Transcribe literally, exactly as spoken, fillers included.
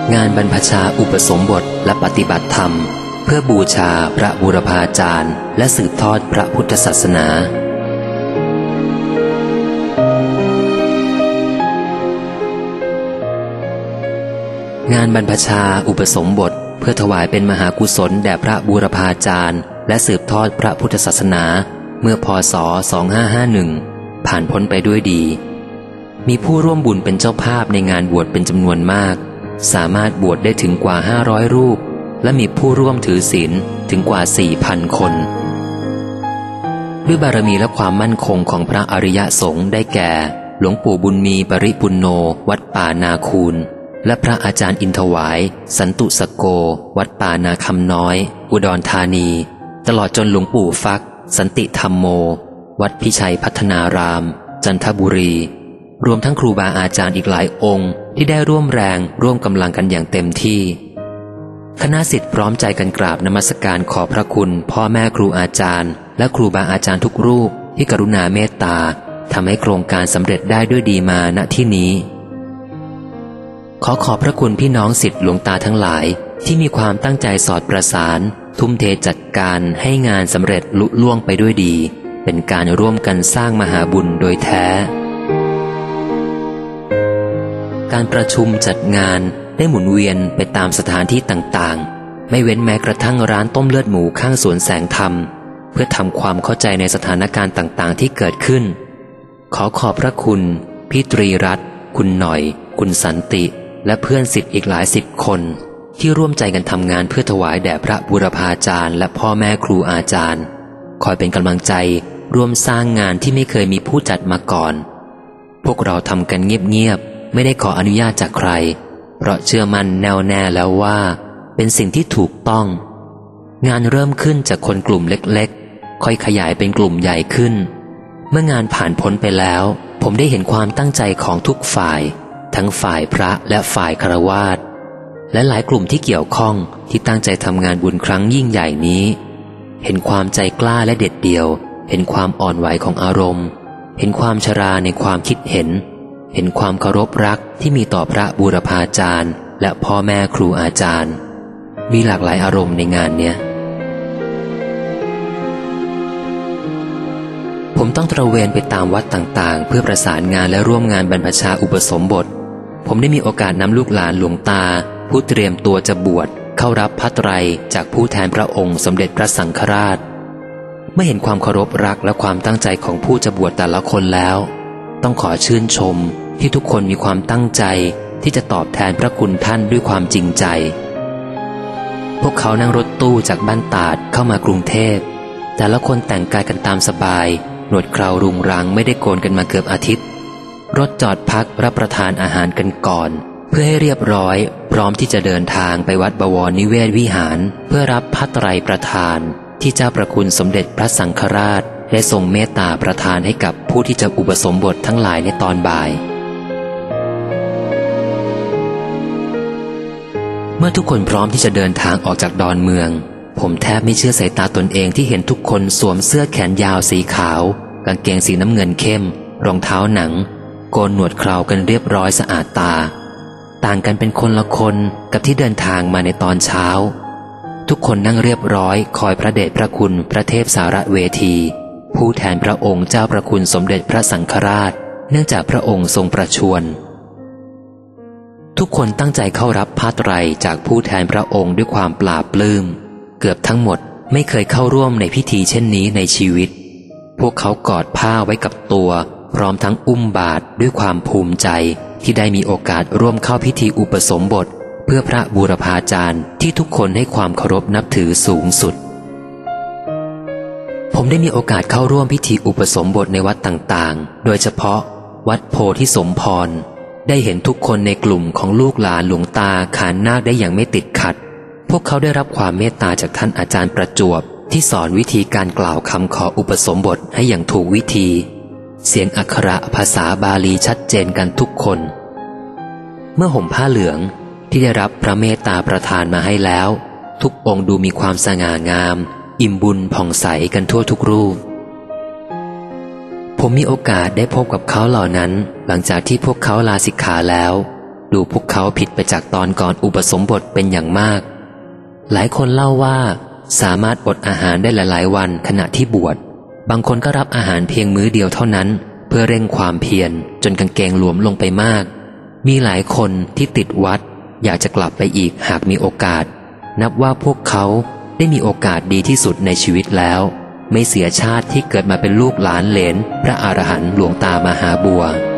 งานบรรพชาอุปสมบทและปฏิบัติธรรมเพื่อบูชาพระบูรพาจารย์และสืบทอดพระพุทธศาสนางานบรรพชาอุปสมบทเพื่อถวายเป็นมหากุศลแด่พระบูรพาจารย์และสืบทอดพระพุทธศาสนาเมื่อพ.ศ. สองพันห้าร้อยห้าสิบเอ็ดผ่านพ้นไปด้วยดีมีผู้ร่วมบุญเป็นเจ้าภาพในงานบวชเป็นจำนวนมากสามารถบวชได้ถึงกว่าห้าร้อยรูปและมีผู้ร่วมถือศีลถึงกว่า สี่พัน คนด้วยบารมีและความมั่นคงของพระอริยสงฆ์ได้แก่หลวงปู่บุญมีปริปุณโญวัดป่านาคูนและพระอาจารย์อินทวายสันตุสโกวัดป่านาคำน้อยอุดรธานีตลอดจนหลวงปู่ฟักสันติธรรมโมวัดพิชัยพัฒนารามจันทบุรีรวมทั้งครูบาอาจารย์อีกหลายองค์ที่ได้ร่วมแรงร่วมกำลังกันอย่างเต็มที่คณะศิษย์พร้อมใจกันกราบนมัสการขอบพระคุณพ่อแม่ครูอาจารย์และครูบาอาจารย์ทุกรูปที่กรุณาเมตตาทำให้โครงการสำเร็จได้ด้วยดีมาณที่นี้ขอขอบพระคุณพี่น้องศิษย์หลวงตาทั้งหลายที่มีความตั้งใจสอดประสานทุ่มเทจัดการให้งานสำเร็จลุล่วงไปด้วยดีเป็นการร่วมกันสร้างมหาบุญโดยแท้การประชุมจัดงานได้หมุนเวียนไปตามสถานที่ต่างๆไม่เว้นแม้กระทั่งร้านต้มเลือดหมูข้างสวนแสงธรรมเพื่อทำความเข้าใจในสถานการณ์ต่างๆที่เกิดขึ้นขอขอบพระคุณพี่ตรีรัตน์คุณหน่อยคุณสันติและเพื่อนศิษย์อีกหลายสิบคนที่ร่วมใจกันทำงานเพื่อถวายแด่พระบูรพาจารย์และพ่อแม่ครูอาจารย์คอยเป็นกำลังใจร่วมสร้างงานที่ไม่เคยมีผู้จัดมาก่อนพวกเราทำกันเงียบๆไม่ได้ขออนุญาตจากใครเพราะเชื่อมั่นแน่วแน่แล้วว่าเป็นสิ่งที่ถูกต้องงานเริ่มขึ้นจากคนกลุ่มเล็กๆค่อยขยายเป็นกลุ่มใหญ่ขึ้นเมื่องานผ่านพ้นไปแล้วผมได้เห็นความตั้งใจของทุกฝ่ายทั้งฝ่ายพระและฝ่ายฆราวาสและหลายกลุ่มที่เกี่ยวข้องที่ตั้งใจทำงานบุญครั้งยิ่งใหญ่นี้เห็นความใจกล้าและเด็ดเดี่ยวเห็นความอ่อนไหวของอารมณ์เห็นความชราในความคิดเห็นเห็นความเคารพรักที่มีต่อพระบูรพาจารย์และพ่อแม่ครูอาจารย์มีหลากหลายอารมณ์ในงานเนี้ยผมต้องตระเวนไปตามวัดต่างๆเพื่อประสานงานและร่วมงานบรรพชาอุปสมบทผมได้มีโอกาสนำลูกหลานหลวงตาผู้เตรียมตัวจะบวชเข้ารับพระไตรจากผู้แทนพระองค์สมเด็จพระสังฆราชเมื่อเห็นความเคารพรักและความตั้งใจของผู้จะบวชแต่ละคนแล้วต้องขอชื่นชมที่ทุกคนมีความตั้งใจที่จะตอบแทนพระคุณท่านด้วยความจริงใจพวกเขานั่งรถตู้จากบ้านตาดเข้ามากรุงเทพแต่ละคนแต่งกายกันตามสบายหนวดเครารุงรังไม่ได้โกนกันมาเกือบอาทิตย์รถจอดพักรับประทานอาหารกันก่อนเพื่อให้เรียบร้อยพร้อมที่จะเดินทางไปวัดบวรนิเวศวิหารเพื่อรับพระไตรประทานที่เจ้าประคุณสมเด็จพระสังฆราชได้ทรงเมตตาประทานให้กับผู้ที่จะอุปสมบททั้งหลายในตอนบ่ายเมื่อทุกคนพร้อมที่จะเดินทางออกจากดอนเมืองผมแทบไม่เชื่อสายตาตนเองที่เห็นทุกคนสวมเสื้อแขนยาวสีขาวกางเกงสีน้ำเงินเข้มรองเท้าหนังโกนหนวดเครากันเรียบร้อยสะอาดตาต่างกันเป็นคนละคนกับที่เดินทางมาในตอนเช้าทุกคนนั่งเรียบร้อยคอยพระเดชพระคุณพระเทพสารเวทีผู้แทนพระองค์เจ้าประคุณสมเด็จพระสังฆราชเนื่องจากพระองค์ทรงประชวรทุกคนตั้งใจเข้ารับผ้าไตรจากผู้แทนพระองค์ด้วยความปลาบปลื้มเกือบทั้งหมดไม่เคยเข้าร่วมในพิธีเช่นนี้ในชีวิตพวกเขากอดผ้าไว้กับตัวพร้อมทั้งอุ้มบาตรด้วยความภูมิใจที่ได้มีโอกาสร่วมเข้าพิธีอุปสมบทเพื่อพระบูรพาจารย์ที่ทุกคนให้ความเคารพนับถือสูงสุดผมได้มีโอกาสเข้าร่วมพิธีอุปสมบทในวัดต่างๆโดยเฉพาะวัดโพธิสมพรได้เห็นทุกคนในกลุ่มของลูกหลานหลวงตาขานนาคได้อย่างไม่ติดขัดพวกเขาได้รับความเมตตาจากท่านอาจารย์ประจวบที่สอนวิธีการกล่าวคำขออุปสมบทให้อย่างถูกวิธีเสียงอักขระภาษาบาลีชัดเจนกันทุกคนเมื่อห่มผ้าเหลืองที่ได้รับพระเมตตาประทานมาให้แล้วทุกองค์ดูมีความสง่างามอิ่มบุญผ่องใสกันทั่วทุกรูปผมมีโอกาสได้พบกับเขาเหล่านั้นหลังจากที่พวกเขาลาสิกขาแล้วดูพวกเขาผิดไปจากตอนก่อนอุปสมบทเป็นอย่างมากหลายคนเล่าว่าสามารถอดอาหารได้หลายๆวันขณะที่บวชบางคนก็รับอาหารเพียงมื้อเดียวเท่านั้นเพื่อเร่งความเพียรจนกางเกงหลวมลงไปมากมีหลายคนที่ติดวัดอยากจะกลับไปอีกหากมีโอกาสนับว่าพวกเขาได้มีโอกาสดีที่สุดในชีวิตแล้วไม่เสียชาติที่เกิดมาเป็นลูกหลานเหลนพระอรหันต์หลวงตามหาบัว